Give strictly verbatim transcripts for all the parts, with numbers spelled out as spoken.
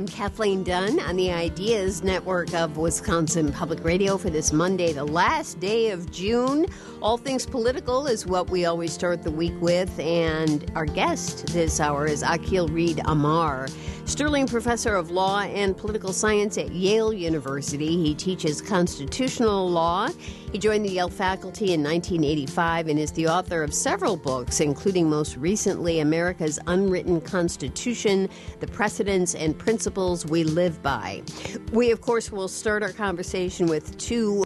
I'm Kathleen Dunn on the Ideas Network of Wisconsin Public Radio for this Monday, the last day of June. All things political is what we always start the week with, and our guest this hour is Akhil Reed Amar, Sterling Professor of Law and Political Science at Yale University. He teaches constitutional law. He joined the Yale faculty in nineteen eighty-five and is the author of several books, including most recently America's Unwritten Constitution, The Precedents and Principles We Live By. We, of course, will start our conversation with two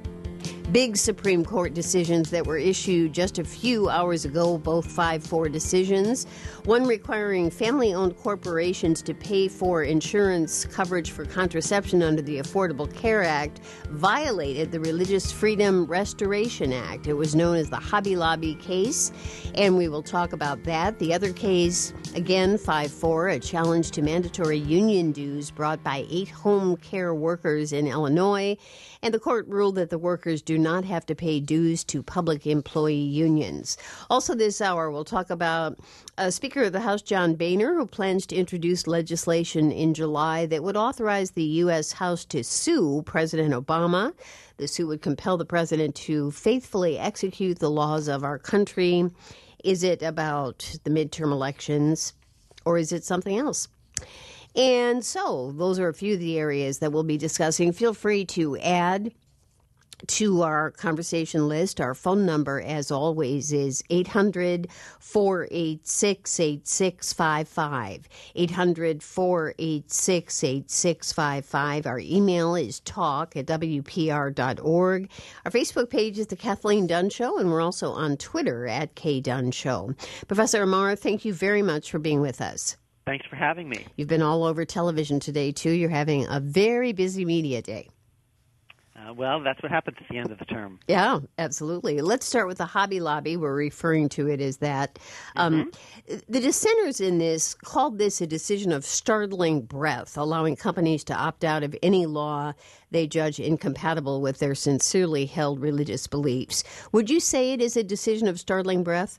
big Supreme Court decisions that were issued just a few hours ago, both five four decisions. One requiring family-owned corporations to pay for insurance coverage for contraception under the Affordable Care Act violated the Religious Freedom Restoration Act. It was known as the Hobby Lobby case, and we will talk about that. The other case, again, five four, a challenge to mandatory union dues brought by eight home care workers in Illinois, and the court ruled that the workers do not have to pay dues to public employee unions. Also this hour, we'll talk about uh, Speaker of the House John Boehner, who plans to introduce legislation in July that would authorize the U S. House to sue President Obama. The suit would compel the president to faithfully execute the laws of our country. Is it about the midterm elections, or is it something else? And so those are a few of the areas that we'll be discussing. Feel free to add to our conversation list. Our phone number, as always, is eight hundred, four eight six, eight six five five. eight hundred, four eight six, eight six five five. Our email is talk at w p r dot org. Our Facebook page is The Kathleen Dunn Show, and we're also on Twitter at K Dunn Show. Professor Amar, thank you very much for being with us. Thanks for having me. You've been all over television today, too. You're having a very busy media day. Uh, well, that's what happens at the end of the term. Yeah, absolutely. Let's start with the Hobby Lobby. We're referring to it as that. Um, mm-hmm. The dissenters in this called this a decision of startling breadth, allowing companies to opt out of any law they judge incompatible with their sincerely held religious beliefs. Would you say it is a decision of startling breadth?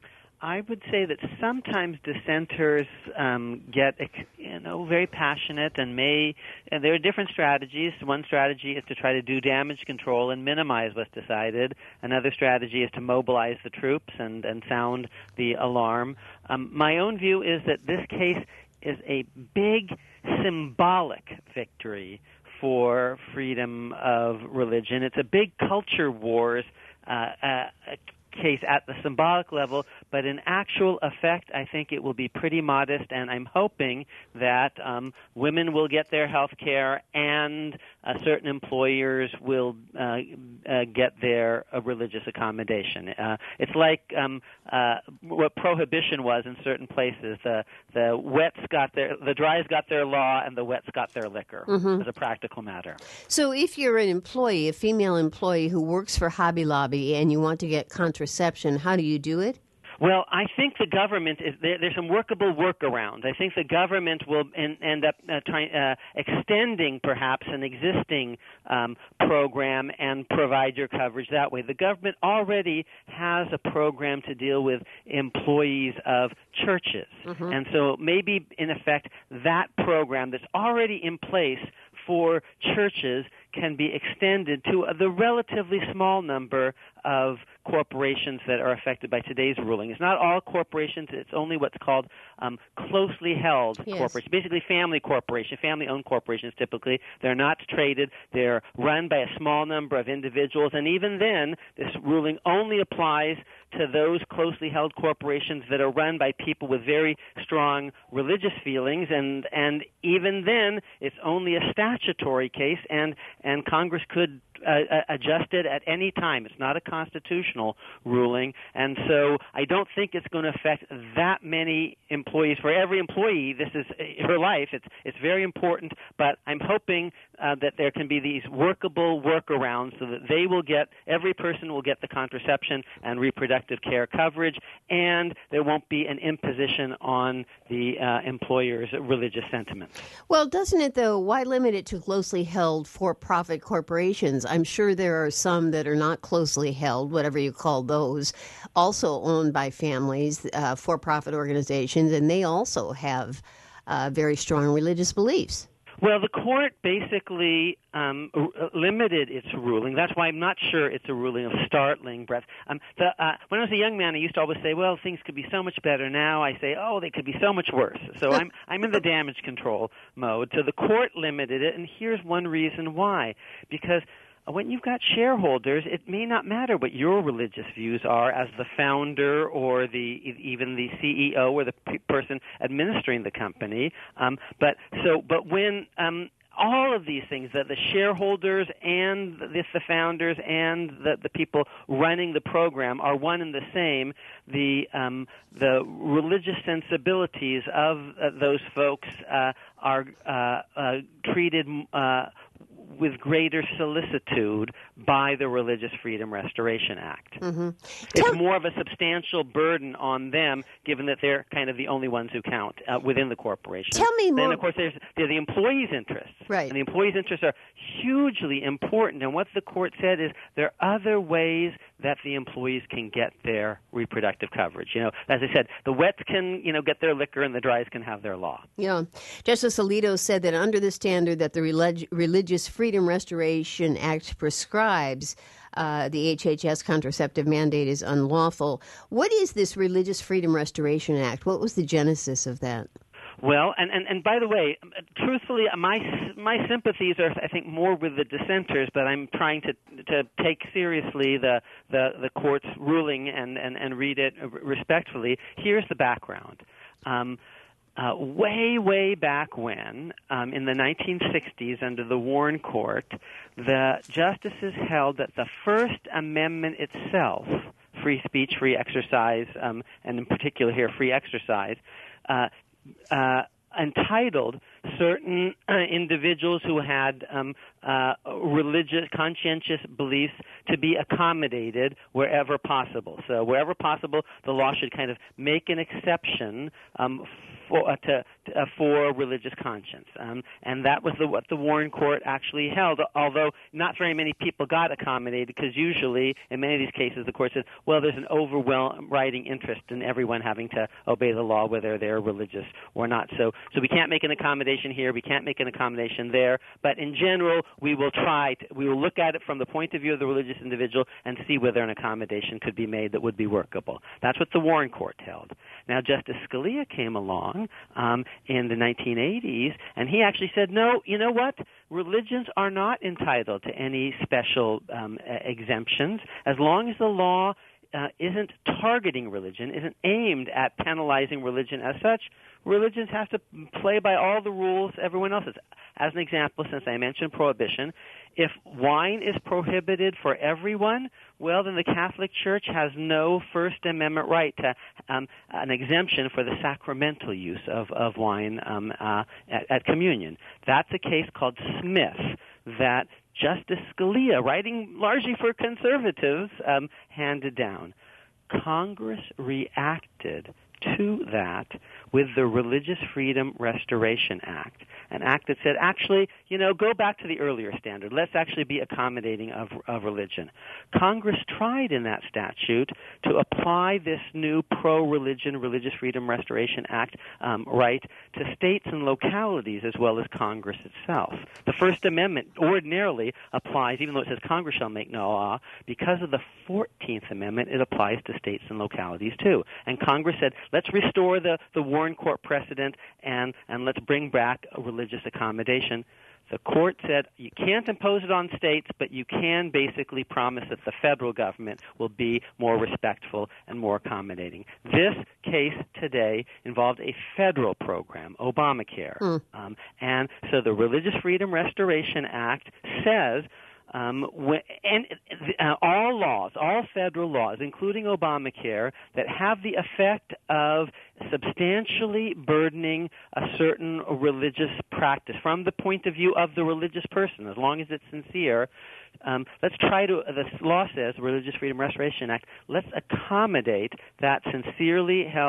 I would say that sometimes dissenters um, get, you know, very passionate and may, and there are different strategies. One strategy is to try to do damage control and minimize what's decided. Another strategy is to mobilize the troops and, and sound the alarm. Um, my own view is that this case is a big symbolic victory for freedom of religion. It's a big culture wars uh, uh, case at the symbolic level, but in actual effect, I think it will be pretty modest, and I'm hoping that um, women will get their health care and uh, certain employers will uh, uh, get their uh, religious accommodation. Uh, it's like um, uh, what prohibition was in certain places. The the wets got their, the dries got their law, and the wets got their liquor, mm-hmm. as a practical matter. So if you're an employee, a female employee who works for Hobby Lobby, and you want to get contraception, how do you do it? Well, I think the government is there, there's some workable workarounds. I think the government will en, end up uh, trying uh, extending perhaps an existing um, program and provide your coverage that way. The government already has a program to deal with employees of churches, mm-hmm. and so maybe in effect that program that's already in place for churches can be extended to the relatively small number of corporations that are affected by today's ruling. It's not all corporations. It's only what's called um, closely held yes. corporations, basically family corporations, family-owned corporations typically. They're not traded. They're run by a small number of individuals, and even then, this ruling only applies to those closely held corporations that are run by people with very strong religious feelings, and and even then, it's only a statutory case, and, and Congress could Uh, adjust it at any time. It's not a constitutional ruling, and so I don't think it's going to affect that many employees. For every employee, this is her life. It's it's very important, but I'm hoping uh, that there can be these workable workarounds so that they will get, every person will get the contraception and reproductive care coverage, and there won't be an imposition on the uh, employer's religious sentiment. Well, doesn't it, though? Why limit it to closely held for-profit corporations? I'm sure there are some that are not closely held, whatever you call those, also owned by families, uh, for-profit organizations, and they also have uh, very strong religious beliefs. Well, the court basically um, r- limited its ruling. That's why I'm not sure it's a ruling of startling breadth. Um, the, uh, when I was a young man, I used to always say, "Well, things could be so much better." Now I say, "Oh, they could be so much worse." So I'm I'm in the damage control mode. So the court limited it, and here's one reason why: because when you've got shareholders, it may not matter what your religious views are as the founder or the even the C E O or the p- person administering the company. Um, but so, but when um, all of these things, that the shareholders and the, the founders and the, the people running the program are one and the same, the um, the religious sensibilities of uh, those folks uh, are uh, uh, treated Uh, with greater solicitude by the Religious Freedom Restoration Act. Mm-hmm. It's Tell- more of a substantial burden on them, given that they're kind of the only ones who count uh, within the corporation. Tell me more. Then, of course, there's, there's the employees' interests. Right. And the employees' interests are hugely important. And what the court said is there are other ways that the employees can get their reproductive coverage. You know, as I said, the wets can, you know, get their liquor and the dries can have their law. Yeah. Justice Alito said that under the standard that the relig- Religious Freedom Restoration Act prescribes, uh, the H H S contraceptive mandate is unlawful. What is this Religious Freedom Restoration Act? What was the genesis of that? Well, and, and, and by the way, truthfully, my my sympathies are, I think, more with the dissenters, but I'm trying to to take seriously the the, the court's ruling and, and, and read it respectfully. Here's the background. Um, uh, way, way back when, um, in the nineteen sixties, under the Warren Court, the justices held that the First Amendment itself, free speech, free exercise, um, and in particular here, free exercise, uh, Uh, entitled certain uh, individuals who had um, uh, religious, conscientious beliefs to be accommodated wherever possible. So wherever possible, the law should kind of make an exception um, for uh, to, uh, for religious conscience, um, and that was the, what the Warren Court actually held. Although not very many people got accommodated, because usually in many of these cases the court said, "Well, there's an overriding interest in everyone having to obey the law, whether they're religious or not." So, so we can't make an accommodation here, we can't make an accommodation there. But in general, we will try. To, we will look at it from the point of view of the religious individual and see whether an accommodation could be made that would be workable. That's what the Warren Court held. Now, Justice Scalia came along um, in the nineteen eighties, and he actually said, no, you know what? Religions are not entitled to any special um, exemptions as long as the law uh, isn't targeting religion, isn't aimed at penalizing religion as such. Religions have to play by all the rules everyone else is. As an example, since I mentioned prohibition, if wine is prohibited for everyone, well, then the Catholic Church has no First Amendment right to um, an exemption for the sacramental use of, of wine um, uh, at, at communion. That's a case called Smith that Justice Scalia, writing largely for conservatives, um, handed down. Congress reacted to that with the Religious Freedom Restoration Act, an act that said, actually, you know, go back to the earlier standard. Let's actually be accommodating of, of religion. Congress tried in that statute to apply this new pro-religion Religious Freedom Restoration Act um, right to states and localities as well as Congress itself. The First Amendment ordinarily applies, even though it says Congress shall make no law, because of the fourteenth Amendment, it applies to states and localities too. And Congress said, let's restore the, the Warren Court precedent and, and let's bring back a religious accommodation. The court said you can't impose it on states, but you can basically promise that the federal government will be more respectful and more accommodating. This case today involved a federal program, Obamacare. Mm. Um, and so the Religious Freedom Restoration Act says Um, when, and uh, all laws, all federal laws, including Obamacare, that have the effect of substantially burdening a certain religious practice from the point of view of the religious person, as long as it's sincere, um, let's try to, the law says, the Religious Freedom Restoration Act, let's accommodate that sincerely held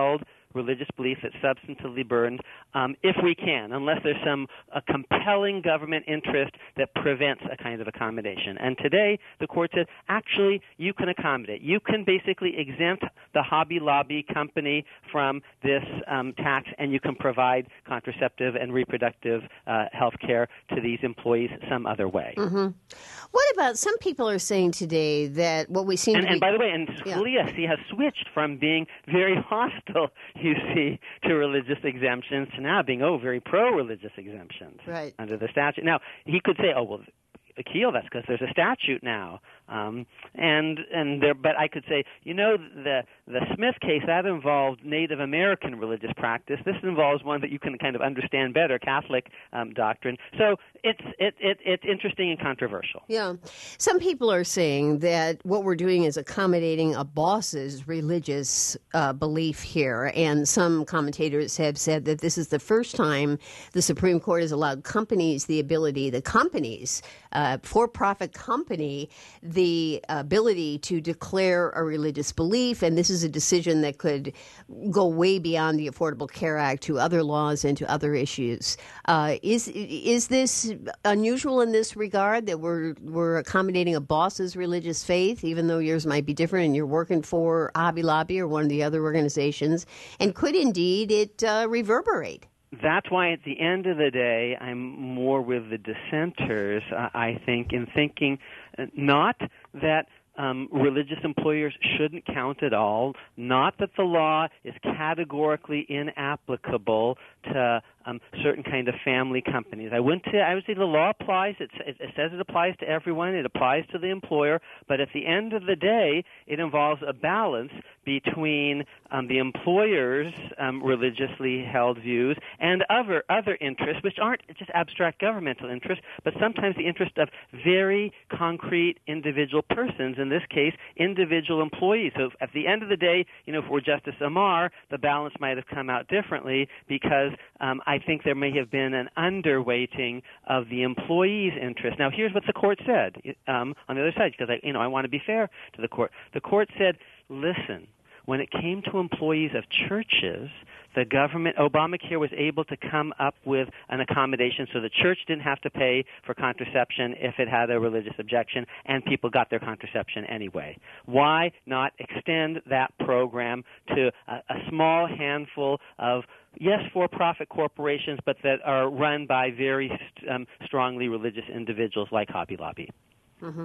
religious belief that's substantively burdened um, if we can, unless there's some a compelling government interest that prevents a kind of accommodation. And today, the court said, actually, you can accommodate. You can basically exempt the Hobby Lobby company from this um, tax, and you can provide contraceptive and reproductive uh, health care to these employees some other way. Mm-hmm. What about, some people are saying today that what we seem and, to be... And by the way, and yeah. Scalia, see, has switched from being very hostile, you see, to religious exemptions to now being, oh, very pro-religious exemptions right. under the statute. Now, he could say, oh, well, Akil, that's because there's a statute now. Um, and and there, but I could say, you know, the the Smith case, that involved Native American religious practice. This involves one that you can kind of understand better, Catholic um, doctrine. So it's it, it it's interesting and controversial. Yeah. Some people are saying that what we're doing is accommodating a boss's religious uh, belief here. And some commentators have said that this is the first time the Supreme Court has allowed companies the ability, the companies, uh, for-profit company, the ability to declare a religious belief. And this is a decision that could go way beyond the Affordable Care Act to other laws and to other issues. Uh, is is this unusual in this regard, that we're we're accommodating a boss's religious faith, even though yours might be different and you're working for Hobby Lobby or one of the other organizations? And could indeed it uh, reverberate? That's why at the end of the day, I'm more with the dissenters, uh, I think, in thinking uh, not that um, religious employers shouldn't count at all, not that the law is categorically inapplicable to um, certain kind of family companies. I wouldn't say, I would say the law applies. It, it, it says it applies to everyone. It applies to the employer. But at the end of the day, it involves a balance between um, the employer's um, religiously held views and other other interests, which aren't just abstract governmental interests, but sometimes the interest of very concrete individual persons, in this case, individual employees. So at the end of the day, you know, if we're Justice Amar, the balance might have come out differently because um, I think there may have been an underweighting of the employee's interest. Now, here's what the court said um, on the other side, because I, you know, I want to be fair to the court. The court said, listen, when it came to employees of churches, the government, Obamacare was able to come up with an accommodation so the church didn't have to pay for contraception if it had a religious objection, and people got their contraception anyway. Why not extend that program to a, a small handful of, yes, for-profit corporations, but that are run by very um, strongly religious individuals like Hobby Lobby? Mm-hmm.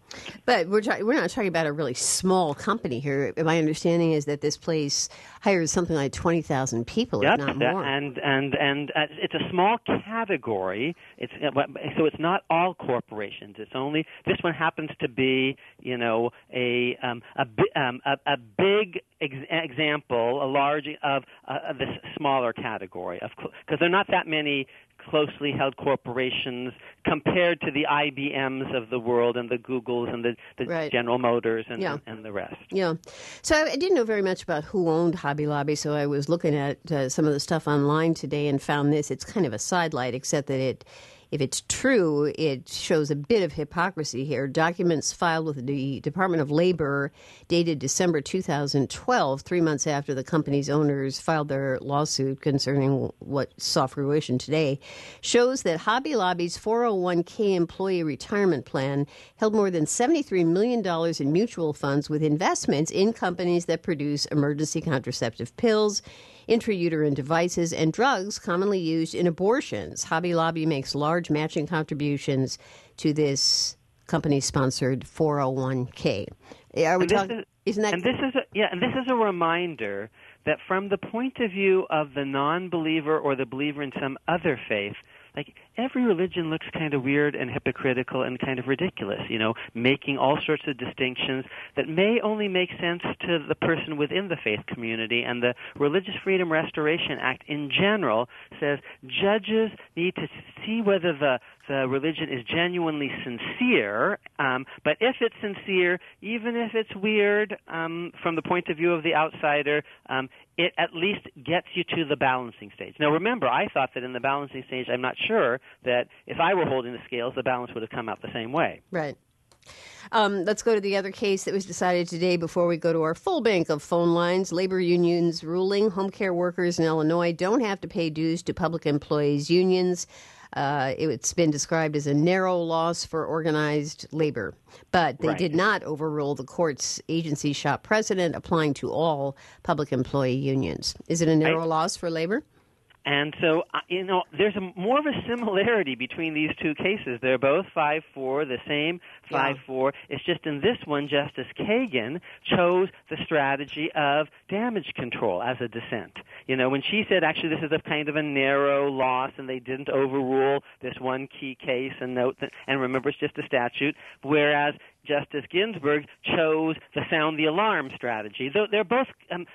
But we're ta- we're not talking about a really small company here. My understanding is that this place hires something like twenty thousand people, yep, if not that, more. And and and uh, it's a small category. It's uh, so it's not all corporations. It's only this one happens to be, you know, a um, a, um, a a big ex- example, a large of, uh, of this smaller category of because there are not that many closely held corporations compared to the I B Ms of the world and the Googles and the, the right. General Motors and, yeah. and, and the rest. Yeah. So I, I didn't know very much about who owned Hobby Lobby, so I was looking at uh, some of the stuff online today and found this. It's kind of a sidelight, except that it, if it's true, it shows a bit of hypocrisy here. Documents filed with the Department of Labor dated December two thousand twelve, three months after the company's owners filed their lawsuit concerning what saw fruition today, shows that Hobby Lobby's four oh one k employee retirement plan held more than seventy-three million dollars in mutual funds with investments in companies that produce emergency contraceptive pills, intrauterine devices, and drugs commonly used in abortions. Hobby Lobby makes large matching contributions to this company-sponsored four oh one k. Are we talking? Is, isn't that? And this is a, yeah, and this is a reminder that from the point of view of the non-believer or the believer in some other faith, like every religion looks kind of weird and hypocritical and kind of ridiculous, you know, making all sorts of distinctions that may only make sense to the person within the faith community. And the Religious Freedom Restoration Act in general says judges need to see whether the the religion is genuinely sincere, um, but if it's sincere, even if it's weird um, from the point of view of the outsider, um, it at least gets you to the balancing stage. Now, remember, I thought that in the balancing stage, I'm not sure that if I were holding the scales, the balance would have come out the same way. Right. Um, let's go to the other case that was decided today before we go to our full bank of phone lines. Labor unions ruling home care workers in Illinois don't have to pay dues to public employees' unions. Uh, it's been described as a narrow loss for organized labor. But they right. did not overrule the court's agency shop precedent applying to all public employee unions. Is it a narrow I- loss for labor? And so, uh, you know, there's a, more of a similarity between these two cases. They're both five four, the same five four. Yeah. It's just in this one, Justice Kagan chose the strategy of damage control as a dissent. You know, when she said, actually, this is a kind of a narrow loss, and they didn't overrule this one key case, and note that, and remember, it's just a statute, whereas Justice Ginsburg chose the sound the alarm strategy. They're both um,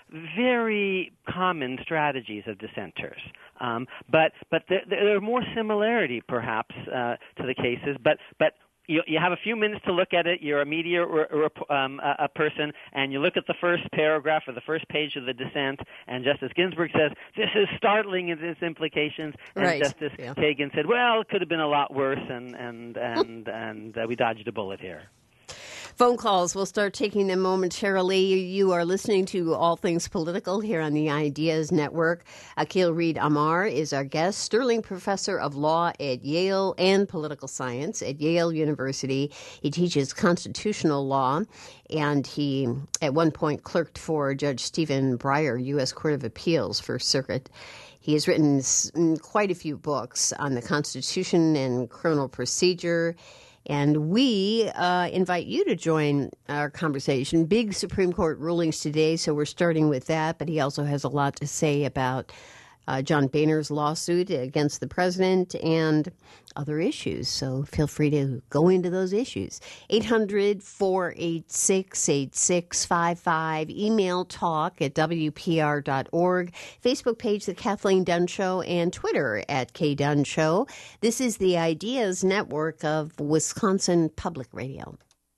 very common strategies of dissenters, um, but but there, there are more similarity perhaps uh, to the cases. But but you, you have a few minutes to look at it. You're a media or, or um, a, a person, and you look at the first paragraph or the first page of the dissent, and Justice Ginsburg says this is startling in its implications, and right. Justice yeah. Kagan said, well, it could have been a lot worse, and and and and uh, we dodged a bullet here. Phone calls, we'll start taking them momentarily. You are listening to All Things Political here on the Ideas Network. Akhil Reed Amar is our guest, Sterling Professor of Law at Yale and Political Science at Yale University. He teaches constitutional law, and he at one point clerked for Judge Stephen Breyer, U S Court of Appeals, First Circuit. He has written quite a few books on the Constitution and criminal procedure. And we uh, invite you to join our conversation. Big Supreme Court rulings today, so we're starting with that. But he also has a lot to say about uh, John Boehner's lawsuit against the president and other issues. So feel free to go into those issues. eight hundred, four eight six, eight six five five. Email talk at W P R dot org. Facebook page, The Kathleen Dunn Show, and Twitter at K Dunn Show. This is the Ideas Network of Wisconsin Public Radio.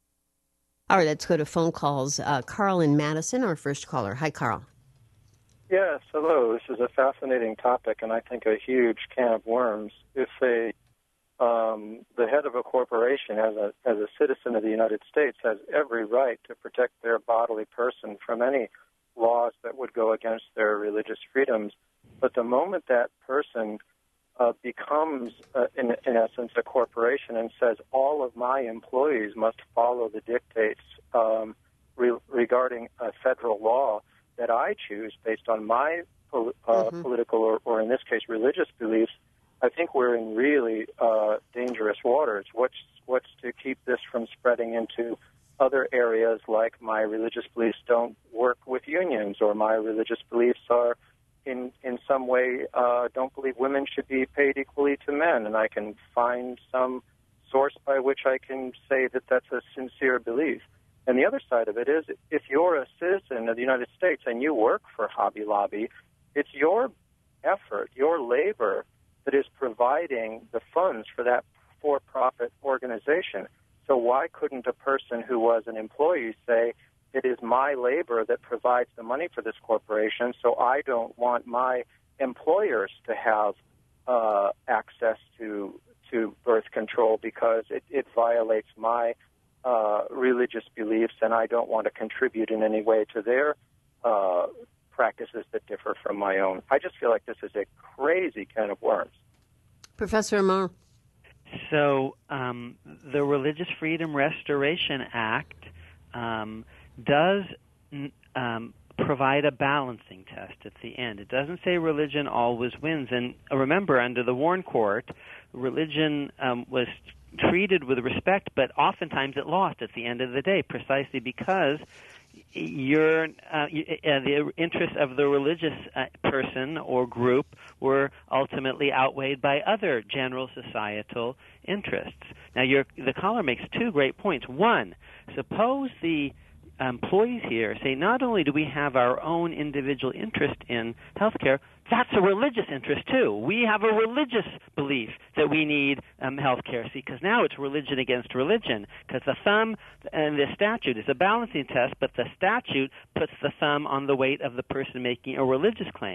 All right, let's go to phone calls. Uh, Carl in Madison, our first caller. Hi, Carl. Yes, hello. This is a fascinating topic, and I think a huge can of worms. If a um, the head of a corporation, as a as a citizen of the United States, has every right to protect their bodily person from any laws that would go against their religious freedoms, but the moment that person uh, becomes, uh, in, in essence, a corporation and says all of my employees must follow the dictates um, re- regarding a federal law that I choose based on my pol- uh, mm-hmm. political or, or, in this case, religious beliefs, I think we're in really uh, dangerous waters. What's what's to keep this from spreading into other areas, like my religious beliefs don't work with unions, or my religious beliefs are in in some way uh, don't believe women should be paid equally to men, and I can find some source by which I can say that that's a sincere belief. And the other side of it is, if you're a citizen of the United States and you work for Hobby Lobby, it's your effort, your labor, that is providing the funds for that for-profit organization. So why couldn't a person who was an employee say, it is my labor that provides the money for this corporation, so I don't want my employers to have uh, access to to birth control because it, it violates my uh, religious beliefs, and I don't want to contribute in any way to their uh, practices that differ from my own. I just feel like this is a crazy can of worms. Professor Amar. So um, the Religious Freedom Restoration Act um, does um, provide a balancing test at the end. It doesn't say religion always wins. And remember, under the Warren Court, religion um, was treated with respect, but oftentimes it lost at the end of the day, precisely because your uh, the interests of the religious uh, person or group were ultimately outweighed by other general societal interests. Now, your, the caller makes two great points. One, suppose the employees here say, not only do we have our own individual interest in healthcare, that's a religious interest too. We have a religious belief that we need um, health care. See, because now it's religion against religion, because the thumb and the statute is a balancing test, but the statute puts the thumb on the weight of the person making a religious claim.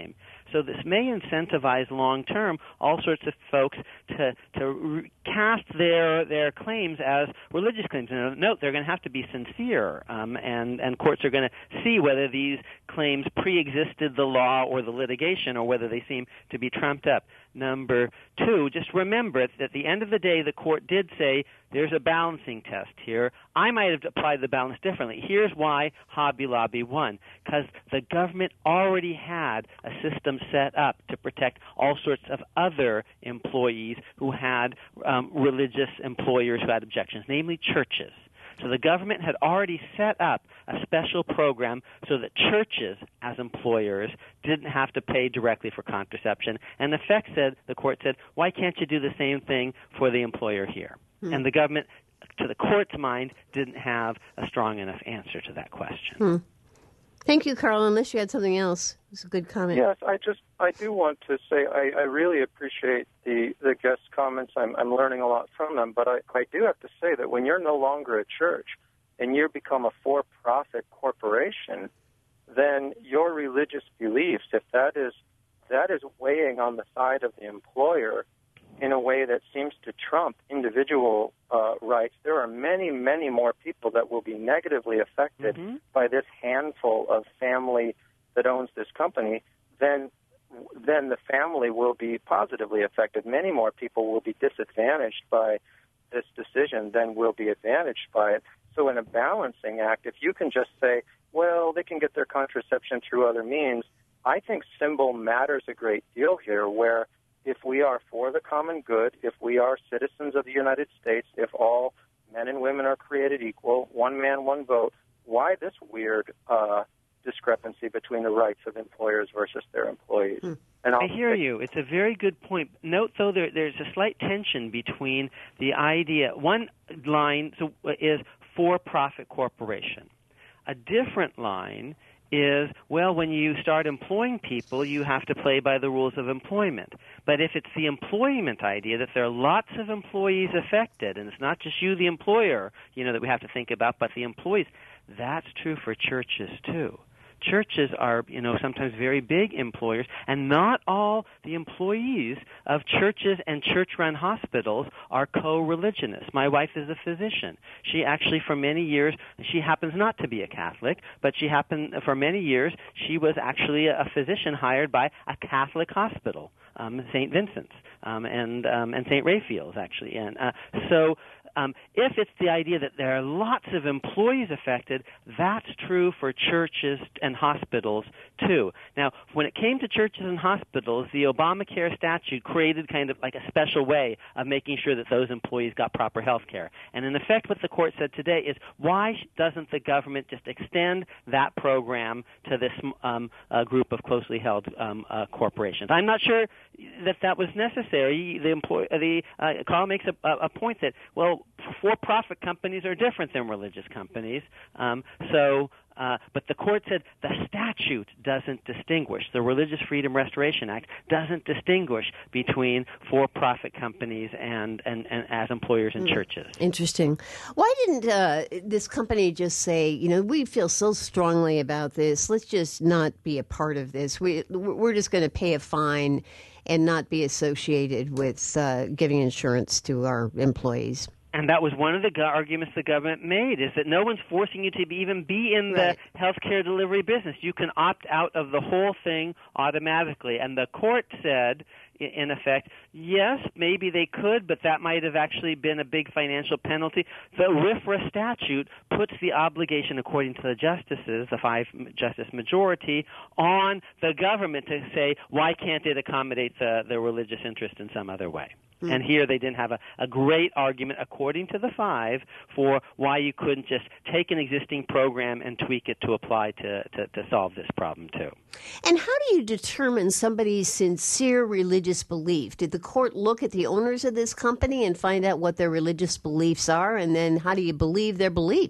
So this may incentivize long-term all sorts of folks to to re- cast their their claims as religious claims. And note, they're going to have to be sincere, um, and, and courts are going to see whether these claims pre-existed the law or the litigation, or whether they seem to be trumped up. Number two, just remember that at the end of the day, the court did say there's a balancing test here. I might have applied the balance differently. Here's why Hobby Lobby won. Because the government already had a system set up to protect all sorts of other employees who had um, religious employers who had objections, namely churches. So the government had already set up a special program so that churches, as employers, didn't have to pay directly for contraception. And the effect said, the court said, why can't you do the same thing for the employer here? Hmm. And the government, to the court's mind, didn't have a strong enough answer to that question. Hmm. Thank you, Carl. Unless you had something else. It's a good comment. Yes, I just I do want to say I, I really appreciate the, the guest comments. I'm, I'm learning a lot from them, but I, I do have to say that when you're no longer a church and you become a for-profit corporation, then your religious beliefs, if that is that is weighing on the side of the employer in a way that seems to trump individual uh, rights, there are many, many more people that will be negatively affected mm-hmm. by this handful of family that owns this company, then then the family will be positively affected. Many more people will be disadvantaged by this decision than will be advantaged by it. So in a balancing act, if you can just say, well, they can get their contraception through other means, I think symbol matters a great deal here, where if we are for the common good, if we are citizens of the United States, if all men and women are created equal, one man, one vote, why this weird uh, discrepancy between the rights of employers versus their employees? Hmm. And I hear you. It's a very good point. Note, though, there, there's a slight tension between the idea. One line is for-profit corporation. A different line is, well, when you start employing people, you have to play by the rules of employment. But if it's the employment idea that there are lots of employees affected, and it's not just you, the employer, you know, that we have to think about, but the employees, that's true for churches, too. Churches are, you know, sometimes very big employers, and not all the employees of churches and church-run hospitals are co-religionists. My wife is a physician. She actually, for many years, she happens not to be a Catholic, but she happened, for many years, she was actually a physician hired by a Catholic hospital, um, Saint Vincent's, um, and um, and Saint Raphael's, actually. And uh, so. Um, if it's the idea that there are lots of employees affected, that's true for churches and hospitals, too. Now, when it came to churches and hospitals, the Obamacare statute created kind of like a special way of making sure that those employees got proper health care. And in effect, what the court said today is, why doesn't the government just extend that program to this um, uh, group of closely held um, uh, corporations? I'm not sure that that was necessary. The, employ- the uh, Carl makes a, a point that, well, for-profit companies are different than religious companies. Um, so, uh, but the court said the statute doesn't distinguish. The Religious Freedom Restoration Act doesn't distinguish between for-profit companies and, and, and as employers and mm. churches. Interesting. Why didn't uh, this company just say, you know, we feel so strongly about this, let's just not be a part of this. We, we're just going to pay a fine and not be associated with uh, giving insurance to our employees? And that was one of the go- arguments the government made, is that no one's forcing you to be, even be in the right. healthcare delivery business. You can opt out of the whole thing automatically. And the court said, in effect, yes, maybe they could, but that might have actually been a big financial penalty. The RFRA statute puts the obligation, according to the justices, the five-justice majority, on the government to say, why can't it accommodate the, the religious interest in some other way? Mm. And here they didn't have a, a great argument, according to the five, for why you couldn't just take an existing program and tweak it to apply to, to, to solve this problem, too. And how do you determine somebody's sincere religious belief? Did the court look at the owners of this company and find out what their religious beliefs are? And then how do you believe their beliefs?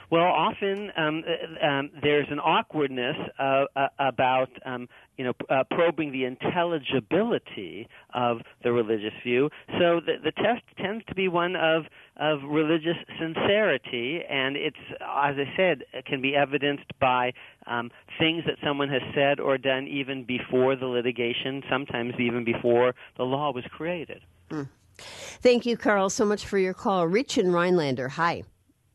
Well, often um, um, there's an awkwardness uh, uh, about um, you know uh, probing the intelligibility of the religious view. So the, the test tends to be one of of religious sincerity, and it's, as I said, it can be evidenced by um, things that someone has said or done even before the litigation, sometimes even before the law was created. Mm. Thank you, Carl, so much for your call. Rich in Rhinelander, hi.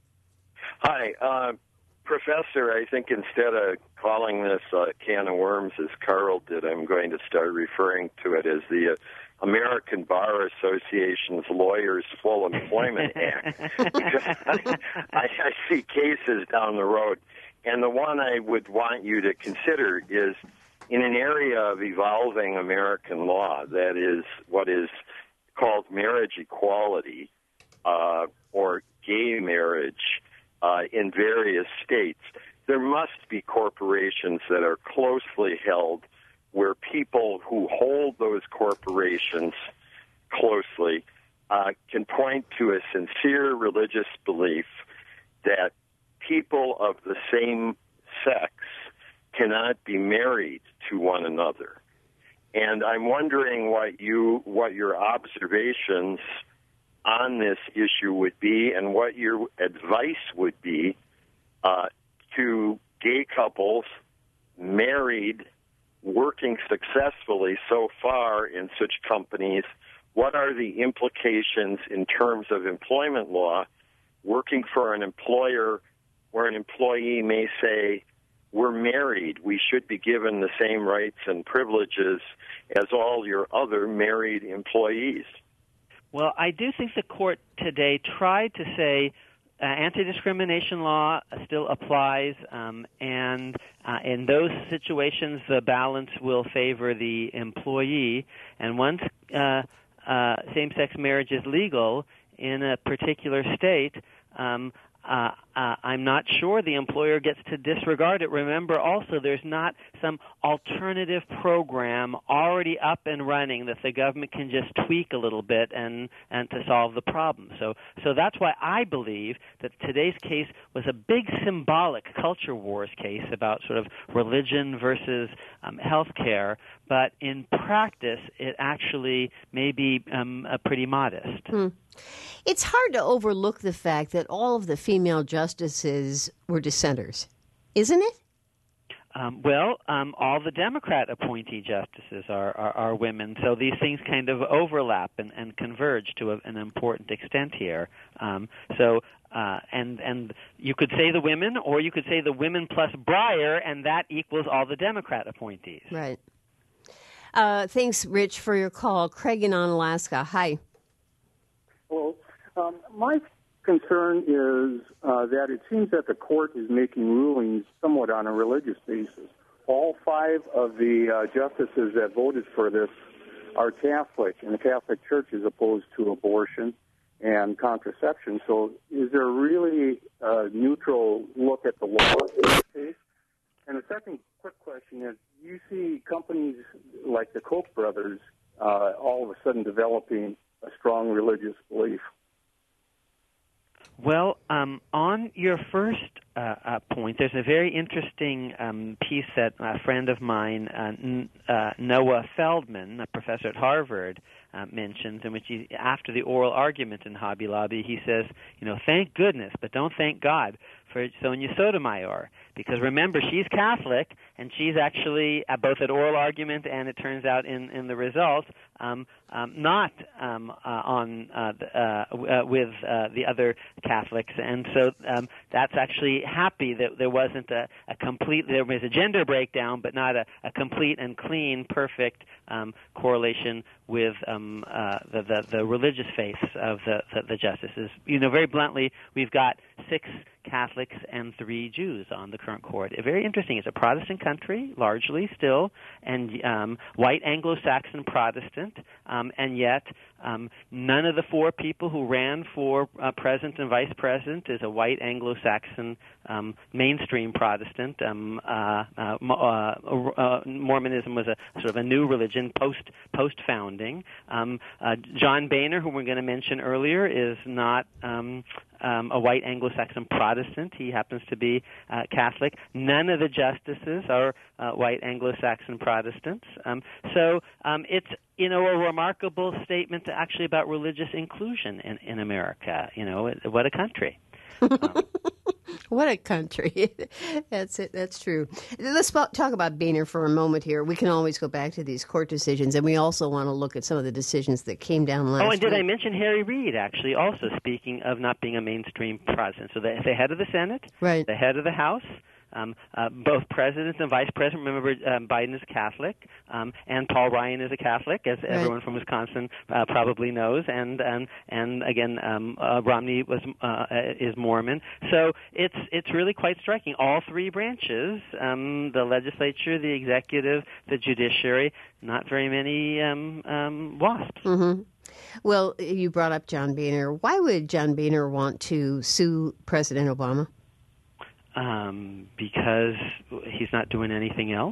Hi, uh, Professor. I think instead of calling this a can of worms, as Carl did, I'm going to start referring to it as the uh, American Bar Association's Lawyers Full Employment Act. I, I, I see cases down the road, and the one I would want you to consider is in an area of evolving American law, that is what is called marriage equality uh, or gay marriage. Uh, in various states, there must be corporations that are closely held where people who hold those corporations closely uh, can point to a sincere religious belief that people of the same sex cannot be married to one another. And I'm wondering what you, what your observations on this issue would be, and what your advice would be uh, to gay couples married, working successfully so far in such companies. What are the implications in terms of employment law, working for an employer where an employee may say, we're married, we should be given the same rights and privileges as all your other married employees? Well, I do think the court today tried to say uh, anti-discrimination law still applies, um, and uh, in those situations the balance will favor the employee. And once uh, uh, same-sex marriage is legal in a particular state, um, Uh, uh, I'm not sure the employer gets to disregard it. Remember also there's not some alternative program already up and running that the government can just tweak a little bit and, and to solve the problem. So, so that's why I believe that today's case was a big symbolic culture wars case about sort of religion versus um, health care, but in practice it actually may be um, uh, pretty modest. Hmm. It's hard to overlook the fact that all of the female justices were dissenters, isn't it? Um, well, um, all the Democrat appointee justices are, are, are women, so these things kind of overlap and, and converge to a, an important extent here. Um, so, uh, and and you could say the women, or you could say the women plus Breyer, and that equals all the Democrat appointees. Right. Uh, thanks, Rich, for your call. Craig in Alaska. Hi. Well, um, my concern is uh, that it seems that the court is making rulings somewhat on a religious basis. All five of the uh, justices that voted for this are Catholic, and the Catholic Church is opposed to abortion and contraception. So is there really a neutral look at the law in this case? And the second quick question is, you see companies like the Koch brothers uh, all of a sudden developing a strong religious belief? Well, um, on your first uh, uh, point, there's a very interesting um, piece that a friend of mine, uh, N- uh, Noah Feldman, a professor at Harvard, uh, mentions, in which he, after the oral argument in Hobby Lobby, he says, you know, thank goodness, but don't thank God for Sonia Sotomayor, because remember, she's Catholic, and she's actually, uh, both at oral argument and it turns out in, in the result, um, um, not um, uh, on uh, the, uh, uh, with uh, the other Catholics. And so um, that's actually happy that there wasn't a, a complete, there was a gender breakdown, but not a, a complete and clean, perfect um, correlation with um, uh, the, the, the religious faiths of the, the, the justices. You know, very bluntly, we've got six Catholics and three Jews on the current court. Very interesting. It's a Protestant country, largely still, and um, white Anglo-Saxon Protestant, um, and yet Um, none of the four people who ran for uh, president and vice president is a white Anglo-Saxon um, mainstream Protestant. Um, uh, uh, uh, uh, Mormonism was a sort of a new religion post post founding. Um, uh, John Boehner, who we're going to mention earlier, is not um, um, a white Anglo-Saxon Protestant. He happens to be uh, Catholic. None of the justices are uh, white Anglo-Saxon Protestants. Um, so um, it's you know a remarkable statement actually about religious inclusion in, in America. You know, what a country. Um, What a country. That's it. That's true. Let's talk about Boehner for a moment here. We can always go back to these court decisions, and we also want to look at some of the decisions that came down last week. Oh, and did week. I mention Harry Reid, actually, also speaking of not being a mainstream Protestant? So the, the head of the Senate, right. the head of the House, Um, uh, both president and vice president. Remember, um, Biden is Catholic, um, and Paul Ryan is a Catholic, as right. everyone from Wisconsin uh, probably knows. And and and again, um, uh, Romney was uh, is Mormon. So it's it's really quite striking. All three branches: um, the legislature, the executive, the judiciary. Not very many um, um, WASPs. Mm-hmm. Well, you brought up John Boehner. Why would John Boehner want to sue President Obama? Um, because he's not doing anything else,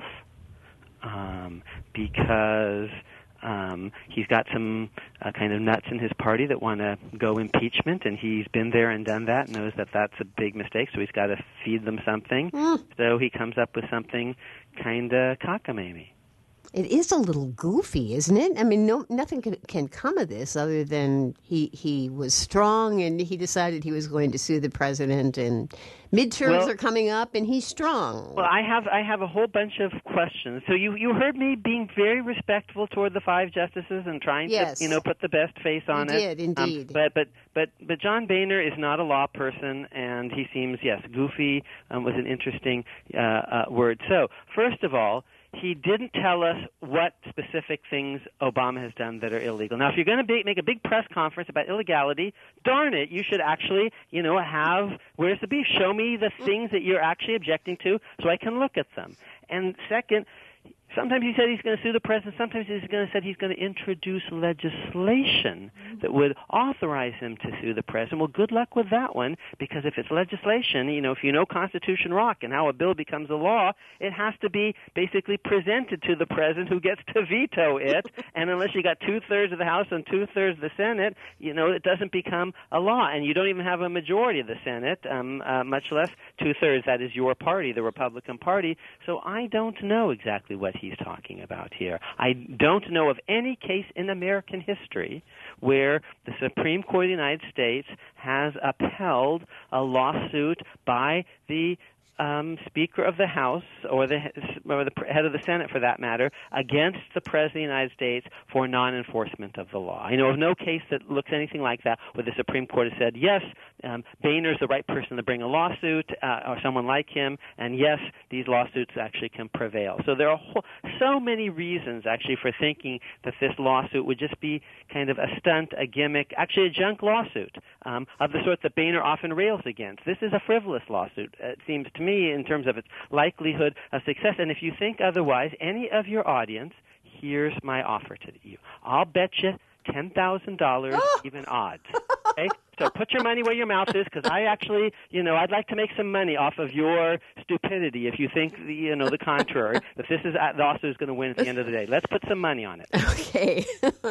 um, because um, he's got some uh, kind of nuts in his party that want to go impeachment, and he's been there and done that, knows that that's a big mistake, so he's got to feed them something. Mm. So he comes up with something kind of cockamamie. It is a little goofy, isn't it? I mean, no, nothing can, can come of this other than he he was strong and he decided he was going to sue the president. And midterms well, are coming up, and he's strong. Well, I have I have a whole bunch of questions. So you, you heard me being very respectful toward the five justices and trying yes. to you know put the best face on you it. Did indeed. Um, but but but but John Boehner is not a law person, and he seems yes goofy um, was an interesting uh, uh, word. So first of all, he didn't tell us what specific things Obama has done that are illegal. Now, if you're going to be, make a big press conference about illegality, darn it, you should actually, you know, have, where's the beef? Show me the things that you're actually objecting to so I can look at them. And second, sometimes he said he's going to sue the president. Sometimes he's going to said he's going to introduce legislation that would authorize him to sue the president. Well, good luck with that one, because if it's legislation, you know, if you know Constitution rock and how a bill becomes a law, it has to be basically presented to the president, who gets to veto it. And unless you got two-thirds of the House and two-thirds of the Senate, you know, it doesn't become a law. And you don't even have a majority of the Senate, um, uh, much less two-thirds. That is your party, the Republican Party. So I don't know exactly what he's talking about here. I don't know of any case in American history where the Supreme Court of the United States has upheld a lawsuit by the Um, Speaker of the House, or the, or the head of the Senate for that matter, against the President of the United States for non-enforcement of the law. I know of no case that looks anything like that where the Supreme Court has said, yes, um, Boehner's the right person to bring a lawsuit, uh, or someone like him, and yes, these lawsuits actually can prevail. So there are whole, so many reasons actually for thinking that this lawsuit would just be kind of a stunt, a gimmick, actually a junk lawsuit um, of the sort that Boehner often rails against. This is a frivolous lawsuit, it seems to me. me in terms of its likelihood of success. And if you think otherwise, any of your audience, here's my offer to you. I'll bet you ten thousand dollars, even odds. Okay? So put your money where your mouth is, because I actually, you know, I'd like to make some money off of your stupidity if you think, the, you know, the contrary, that this is the lawsuit is going to win at the end of the day. Let's put some money on it. Okay.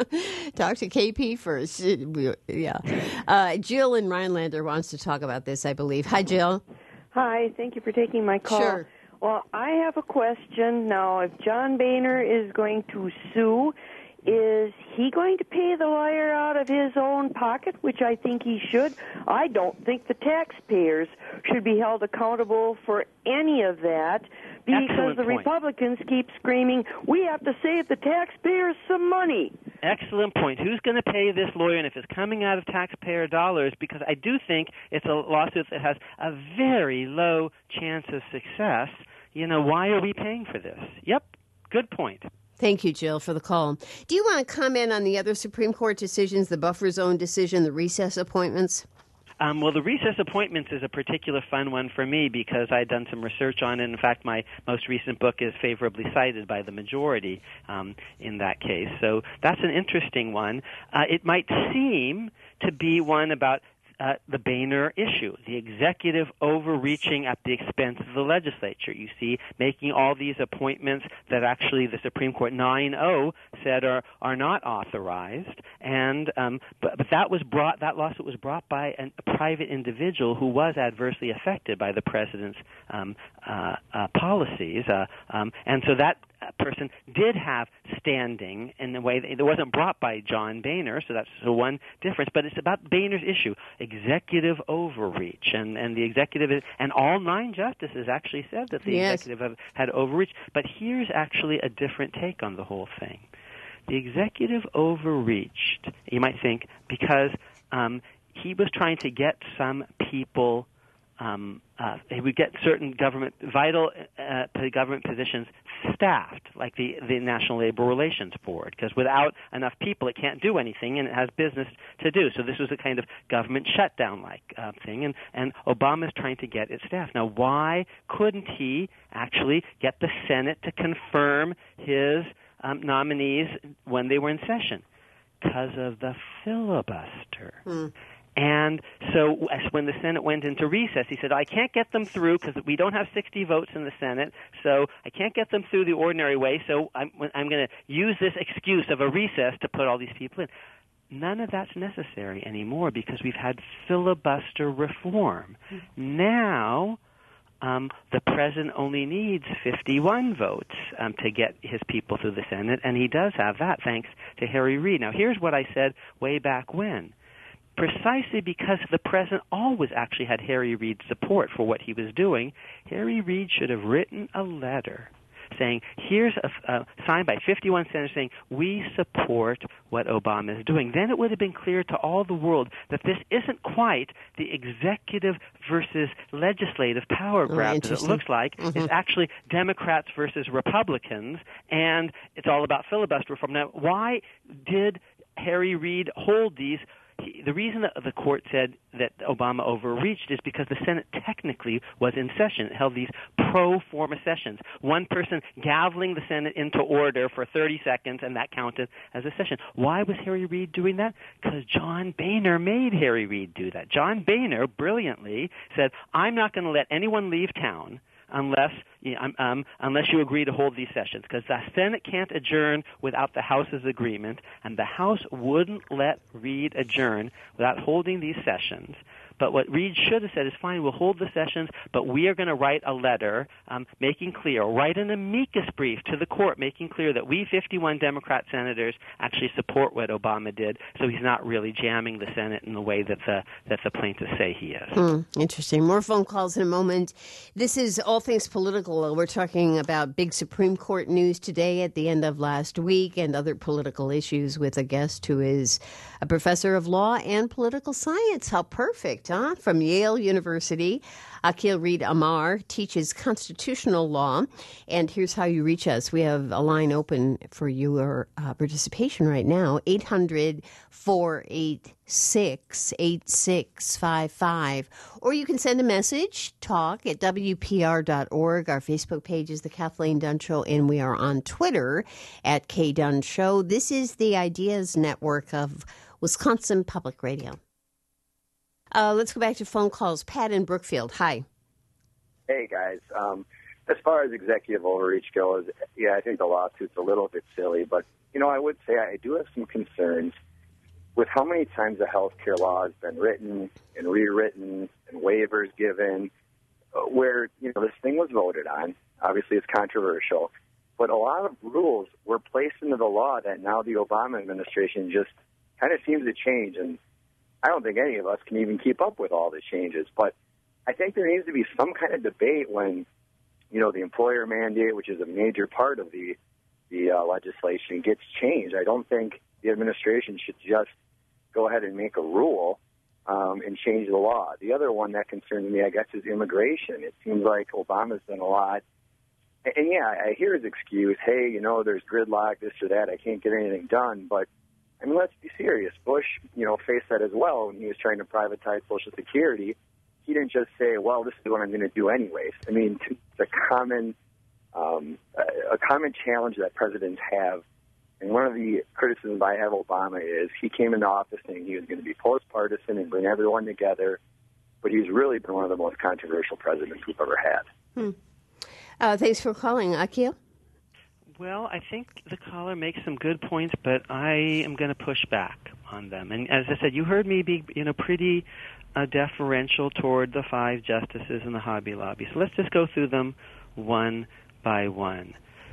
Talk to K P first. Yeah. Uh, Jill in Rhinelander wants to talk about this, I believe. Hi, Jill. Hi, thank you for taking my call. Sure. Well, I have a question now. If John Boehner is going to sue, is he going to pay the lawyer out of his own pocket, which I think he should? I don't think the taxpayers should be held accountable for any of that, because Excellent the point. Republicans keep screaming, we have to save the taxpayers some money. Excellent point. Who's going to pay this lawyer? And if it's coming out of taxpayer dollars, because I do think it's a lawsuit that has a very low chance of success, you know, why are we paying for this? Yep, good point. Thank you, Jill, for the call. Do you want to comment on the other Supreme Court decisions, the buffer zone decision, the recess appointments? Um, well, the recess appointments is a particular fun one for me because I'd done some research on it. In fact, my most recent book is favorably cited by the majority um, in that case. So that's an interesting one. Uh, it might seem to be one about Uh, the Boehner issue, the executive overreaching at the expense of the legislature. You see, making all these appointments that actually the Supreme Court nine oh said are are not authorized, and um, but, but that was brought that lawsuit was brought by an, a private individual who was adversely affected by the president's um, uh, uh, policies, uh, um, and so that person did have standing in the way that it wasn't brought by John Boehner, so that's the one difference. But it's about Boehner's issue, executive overreach, and, and the executive is, and all nine justices actually said that the yes. executive have, had overreach. But here's actually a different take on the whole thing. The executive overreached, you might think, because um, he was trying to get some people. Um, uh, he would get certain government, vital uh, government positions staffed, like the, the National Labor Relations Board, because without enough people, it can't do anything, and it has business to do. So this was a kind of government shutdown-like uh, thing, and, and Obama's trying to get it staffed. Now, why couldn't he actually get the Senate to confirm his um, nominees when they were in session? Because of the filibuster. Hmm. And so when the Senate went into recess, he said, I can't get them through because we don't have sixty votes in the Senate, so I can't get them through the ordinary way, so I'm, I'm going to use this excuse of a recess to put all these people in. None of that's necessary anymore because we've had filibuster reform. Mm-hmm. Now um, the president only needs fifty-one votes um, to get his people through the Senate, and he does have that thanks to Harry Reid. Now, here's what I said way back when. Precisely because the president always actually had Harry Reid's support for what he was doing, Harry Reid should have written a letter saying, here's a uh, signed by fifty-one senators saying, we support what Obama is doing. Then it would have been clear to all the world that this isn't quite the executive versus legislative power grab oh, that it looks like. Mm-hmm. It's actually Democrats versus Republicans, and it's all about filibuster reform. Now, why did Harry Reid hold these? He, the reason that the court said that Obama overreached is because the Senate technically was in session. It held these pro forma sessions. One person gaveling the Senate into order for thirty seconds, and that counted as a session. Why was Harry Reid doing that? Because John Boehner made Harry Reid do that. John Boehner brilliantly said, I'm not going to let anyone leave town unless um, unless you agree to hold these sessions, because the Senate can't adjourn without the House's agreement, and the House wouldn't let Reid adjourn without holding these sessions. But what Reid should have said is, fine, we'll hold the sessions, but we are going to write a letter um, making clear, write an amicus brief to the court making clear that we fifty-one Democrat senators actually support what Obama did, so he's not really jamming the Senate in the way that the that the plaintiffs say he is. Hmm, interesting. More phone calls in a moment. This is All Things Political. We're talking about big Supreme Court news today at the end of last week and other political issues with a guest who is a professor of law and political science. How perfect. Huh? From Yale University, Akhil Reed Amar teaches constitutional law. And here's how you reach us. We have a line open for your uh, participation right now, eight hundred, four eight six, eight six five five. Or you can send a message, talk at W P R dot org. Our Facebook page is The Kathleen Dunn Show, and we are on Twitter at K Dunn Show. This is the Ideas Network of Wisconsin Public Radio. Uh, let's go back to phone calls. Pat in Brookfield. Hi. Hey, guys. Um, as far as executive overreach goes, yeah, I think the lawsuit's a little bit silly. But, you know, I would say I do have some concerns with how many times the health care law has been written and rewritten and waivers given where, you know, this thing was voted on. Obviously, it's controversial. But a lot of rules were placed into the law that now the Obama administration just kind of seems to change. And I don't think any of us can even keep up with all the changes, but I think there needs to be some kind of debate when, you know, the employer mandate, which is a major part of the the uh, legislation, gets changed. I don't think the administration should just go ahead and make a rule um, and change the law. The other one that concerns me, I guess, is immigration. It seems like Obama's done a lot. And, and yeah, I hear his excuse, hey, you know, there's gridlock, this or that, I can't get anything done, but I mean, let's be serious. Bush, you know, faced that as well when he was trying to privatize Social Security. He didn't just say, well, this is what I'm going to do anyways. I mean, it's a common, um, a common challenge that presidents have. And one of the criticisms I have of Obama is he came into office saying he was going to be post-partisan and bring everyone together, but he's really been one of the most controversial presidents we've ever had. Hmm. Uh, thanks for calling, Akio. Well, I think the caller makes some good points, but I am going to push back on them. And as I said, you heard me be, you know, pretty uh, deferential toward the five justices in the Hobby Lobby. So let's just go through them one by one.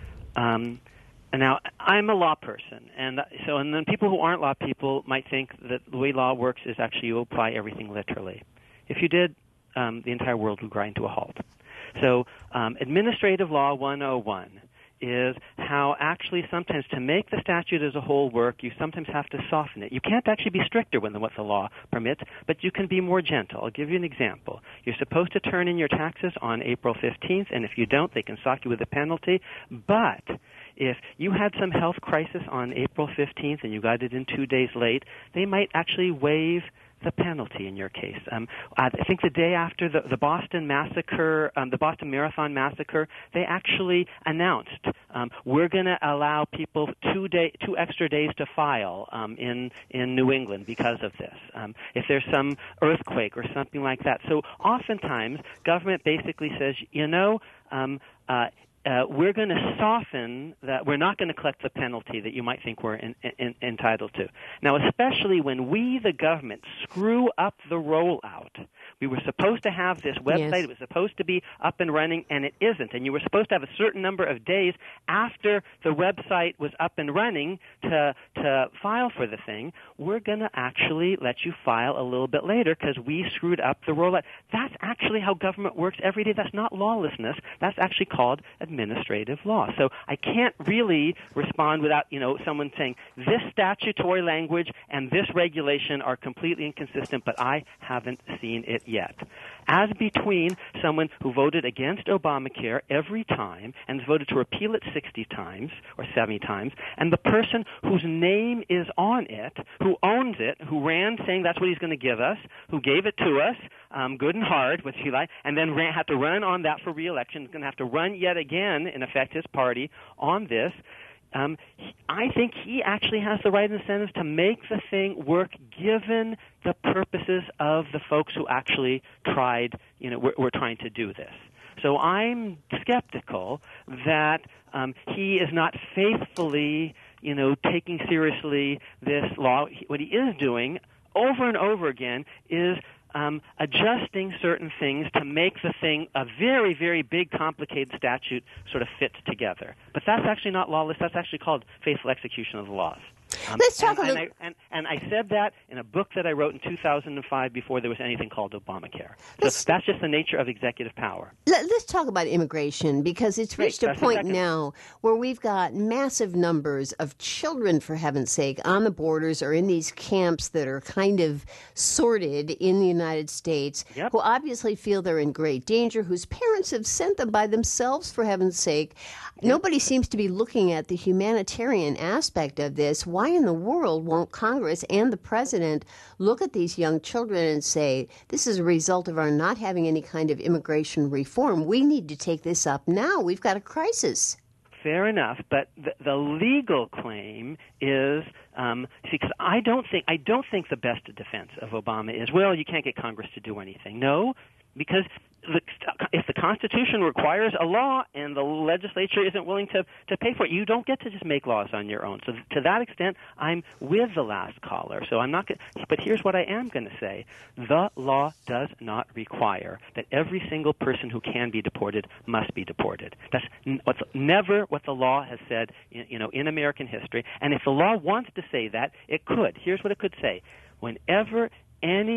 Um, and now, I'm a law person, and so and then people who aren't law people might think that the way law works is actually you apply everything literally. If you did, um, the entire world would grind to a halt. So, um, Administrative Law one oh one is how actually sometimes to make the statute as a whole work, you sometimes have to soften it. You can't actually be stricter than what the law permits, but you can be more gentle. I'll give you an example. You're supposed to turn in your taxes on April fifteenth, and if you don't, they can sock you with a penalty. But if you had some health crisis on April fifteenth and you got it in two days late, they might actually waive the penalty in your case. Um, I think the day after the, the Boston massacre, um, the Boston Marathon massacre, they actually announced um, we're going to allow people two day, two extra days to file um, in in New England because of this. Um, if there's some earthquake or something like that, so oftentimes government basically says, you know. Um, uh, Uh, we're going to soften that. We're not going to collect the penalty that you might think we're in, in, entitled to. Now, especially when we, the government, screw up the rollout. We were supposed to have this website. Yes. It was supposed to be up and running, and it isn't. And you were supposed to have a certain number of days after the website was up and running to to file for the thing. We're going to actually let you file a little bit later because we screwed up the rollout. That's actually how government works every day. That's not lawlessness. That's actually called administrative law. So I can't really respond without, you know, someone saying this statutory language and this regulation are completely inconsistent, but I haven't seen it yet. As between someone who voted against Obamacare every time and has voted to repeal it sixty times or seventy times, and the person whose name is on it, who owns it, who ran saying that's what he's going to give us, who gave it to us, um, good and hard, which he liked, and then ran, had to run on that for re-election, is going to have to run yet again, in effect, his party on this. Um, I think he actually has the right incentives to make the thing work given the purposes of the folks who actually tried, you know, were, were trying to do this. So I'm skeptical that um, he is not faithfully, you know, taking seriously this law. What he is doing over and over again is Um, adjusting certain things to make the thing a very, very big, complicated statute sort of fit together. But that's actually not lawless. That's actually called faithful execution of the laws. Um, Let's talk and, a little. And I, and, and I said that in a book that I wrote in two thousand five before there was anything called Obamacare. So let's, that's just the nature of executive power. Let, let's talk about immigration because it's reached Great, a point now where we've got massive numbers of children, for heaven's sake, on the borders or in these camps that are kind of sorted in the United States, yep. who obviously feel they're in great danger, whose parents have sent them by themselves, for heaven's sake. Yep. Nobody seems to be looking at the humanitarian aspect of this. Why in the world won't Congress and the president look at these young children and say, this is a result of our not having any kind of immigration reform. We need to take this up now. We've got a crisis. Fair enough, but the, the legal claim is um, see, because I don't think I don't think the best defense of Obama is, well, you can't get Congress to do anything. No, because the, if the Constitution requires a law and the legislature isn't willing to, to pay for it, you don't get to just make laws on your own. So to that extent, I'm with the last caller. So I'm not. But here's what I am going to say: the law does not require that every single person who can be deported must be deported. That's what's never what the law has said, in, you know, in American history. And if the law wants to say that, it could. Here's what it could say: whenever any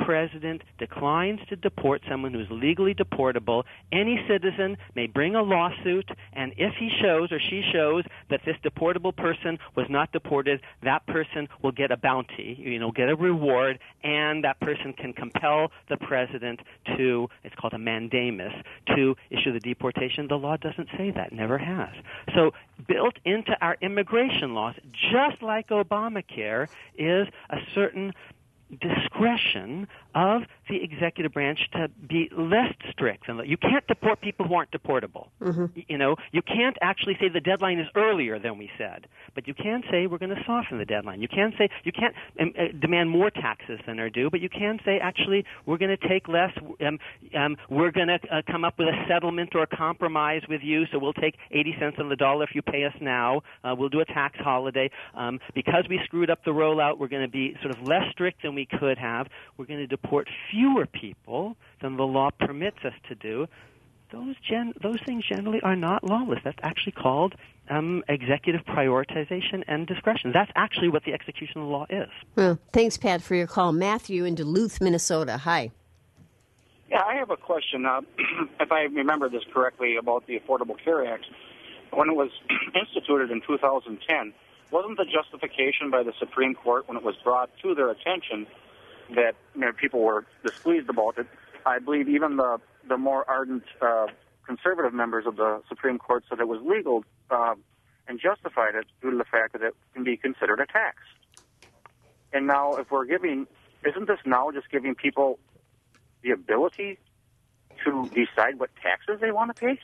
president declines to deport someone who's legally deportable, any citizen may bring a lawsuit, and if he shows or she shows that this deportable person was not deported, that person will get a bounty, you know, get a reward, and that person can compel the president to, it's called a mandamus, to issue the deportation. The law doesn't say that, never has. So built into our immigration laws, just like Obamacare, is a certain discretion of the executive branch to be less strict. You can't deport people who aren't deportable. Mm-hmm. You know, you can't actually say the deadline is earlier than we said, but you can say we're going to soften the deadline. You can say you can't um, uh, demand more taxes than are due, but you can say actually we're going to take less. Um, um, we're going to uh, come up with a settlement or a compromise with you, so we'll take eighty cents on the dollar if you pay us now. Uh, we'll do a tax holiday. Um, because we screwed up the rollout, we're going to be sort of less strict than we could have. We're going to deport fewer people than the law permits us to do. Those gen- those things generally are not lawless. That's actually called um, executive prioritization and discretion. That's actually what the execution of the law is. Well, thanks, Pat, for your call. Matthew in Duluth, Minnesota. Hi. Yeah, I have a question. Uh, if I remember this correctly about the Affordable Care Act, when it was instituted in two thousand ten, wasn't the justification by the Supreme Court when it was brought to their attention that, you know, people were displeased about it? I believe even the the more ardent uh, conservative members of the Supreme Court said it was legal uh, and justified it due to the fact that it can be considered a tax. And now, if we're giving, isn't this now just giving people the ability to decide what taxes they want to pay?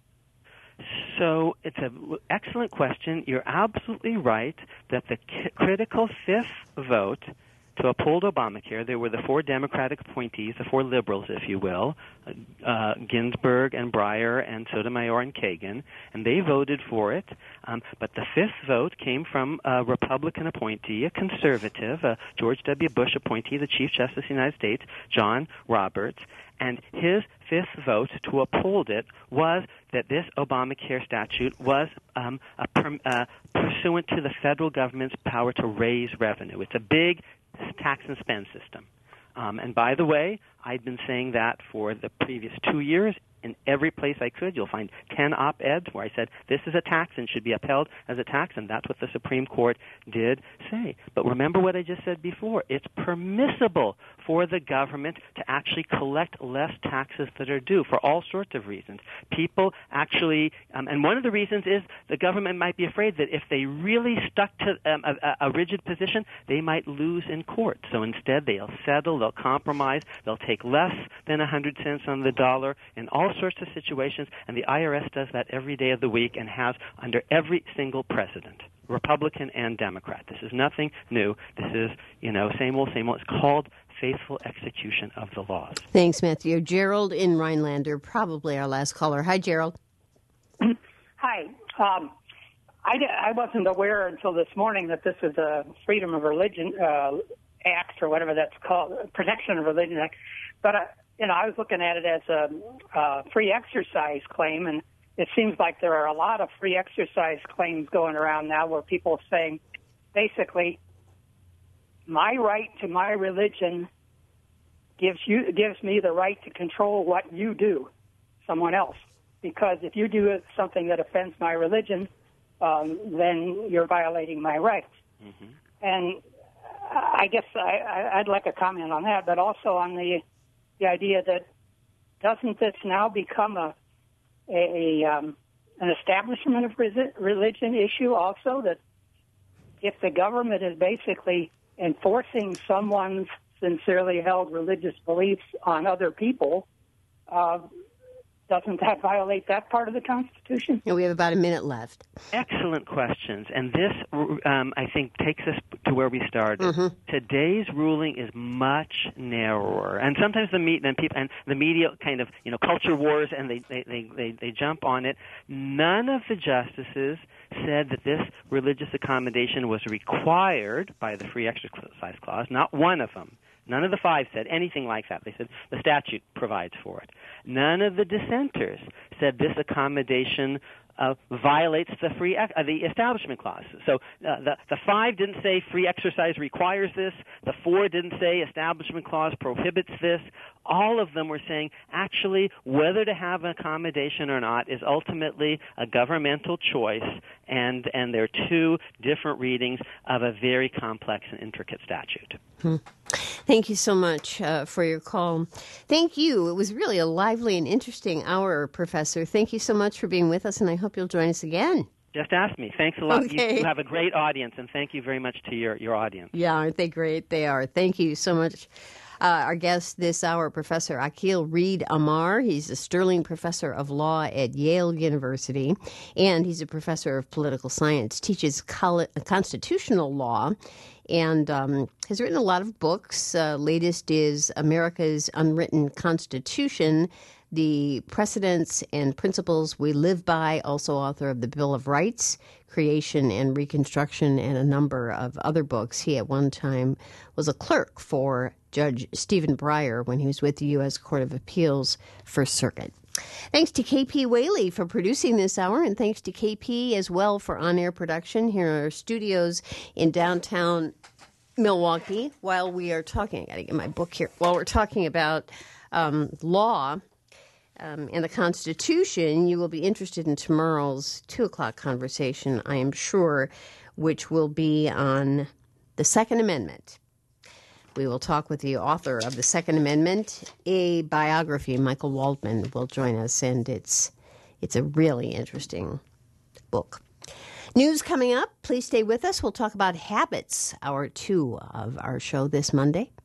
So it's an excellent question. You're absolutely right that the c- critical fifth vote to uphold Obamacare, there were the four Democratic appointees, the four liberals, if you will, uh, Ginsburg and Breyer and Sotomayor and Kagan, and they voted for it. Um, but the fifth vote came from a Republican appointee, a conservative, a George W. Bush appointee, the Chief Justice of the United States, John Roberts, and his fifth vote to uphold it was that this Obamacare statute was um, a per, uh, pursuant to the federal government's power to raise revenue. It's a big tax and spend system. Um, and by the way, I've been saying that for the previous two years. In every place I could, you'll find ten op-eds where I said this is a tax and should be upheld as a tax, and that's what the Supreme Court did say. But remember what I just said before. It's permissible for the government to actually collect less taxes that are due for all sorts of reasons. People actually, um, and one of the reasons is the government might be afraid that if they really stuck to um, a, a rigid position, they might lose in court. So instead, they'll settle, they'll compromise, they'll take less than one hundred cents on the dollar in all sorts of situations, and the I R S does that every day of the week and has under every single president, Republican and Democrat. This is nothing new. This is, you know, same old, same old. It's called faithful execution of the laws. Thanks, Matthew. Gerald in Rhinelander, probably our last caller. Hi, Gerald. Hi. Um, I, I wasn't aware until this morning that this is a Freedom of Religion uh, Act, or whatever that's called, Protection of Religion Act. But, uh, you know, I was looking at it as a, a free exercise claim, and it seems like there are a lot of free exercise claims going around now where people are saying, basically, my right to my religion gives you gives me the right to control what you do, someone else. Because if you do something that offends my religion, um, then you're violating my rights. Mm-hmm. And I guess I, I'd like a comment on that, but also on the the idea that doesn't this now become a a, a um, an establishment of religion issue also, that if the government is basically enforcing someone's sincerely held religious beliefs on other people, uh, doesn't that violate that part of the Constitution? Yeah, we have about a minute left. Excellent questions. And this, um, I think, takes us to where we started. Mm-hmm. Today's ruling is much narrower. And sometimes the, me- and people, and the media kind of, you know, culture wars, and they, they, they, they, they jump on it. None of the justices said that this religious accommodation was required by the Free Exercise Clause. Not one of them. None of the five said anything like that. They said the statute provides for it. None of the dissenters said this accommodation uh, violates the free uh, the Establishment Clause. So uh, the the five didn't say free exercise requires this. The four didn't say Establishment Clause prohibits this. All of them were saying actually whether to have an accommodation or not is ultimately a governmental choice, and and there are two different readings of a very complex and intricate statute. Hmm. Thank you so much uh, for your call. Thank you. It was really a lively and interesting hour, Professor. Thank you so much for being with us, and I hope you'll join us again. Just ask me. Thanks a lot. Okay. You, you have a great audience, and thank you very much to your, your audience. Yeah, aren't they great? They are. Thank you so much. Uh, our guest this hour, Professor Akhil Reed Amar. He's a Sterling Professor of Law at Yale University, and he's a professor of political science, teaches col- constitutional law, and um, has written a lot of books. Uh, latest is America's Unwritten Constitution, The Precedents and Principles We Live By, also author of the Bill of Rights, Creation and Reconstruction, and a number of other books. He at one time was a clerk for Judge Stephen Breyer when he was with the U S Court of Appeals First Circuit. Thanks to K P Whaley for producing this hour, and thanks to K P as well for on-air production here in our studios in downtown Milwaukee. While we are talking, I got to get my book here. While we're talking about um, law um, and the Constitution, you will be interested in tomorrow's two o'clock conversation, I am sure, which will be on the Second Amendment. We will talk with the author of the Second Amendment, a biography. Michael Waldman will join us, and it's it's a really interesting book. News coming up. Please stay with us. We'll talk about habits, hour two of our show this Monday.